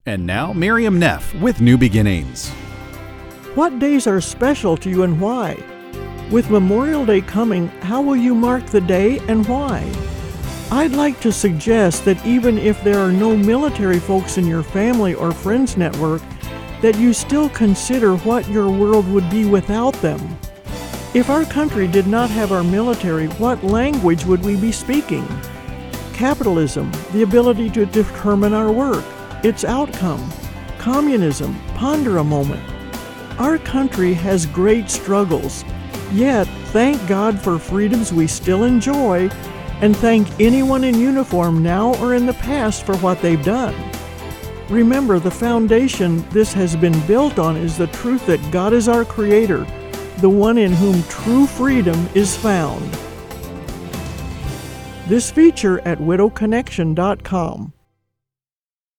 And now, Miriam Neff with New Beginnings. What days are special to you and why? With Memorial Day coming, how will you mark the day and why? I'd like to suggest that even if there are no military folks in your family or friends network, that you still consider what your world would be without them. If our country did not have our military, what language would we be speaking? Capitalism, the ability to determine our work, its outcome. Communism, ponder a moment. Our country has great struggles, yet thank God for freedoms we still enjoy, and thank anyone in uniform now or in the past for what they've done. Remember, the foundation this has been built on is the truth that God is our Creator, the one in whom true freedom is found. This feature at widowconnection.com.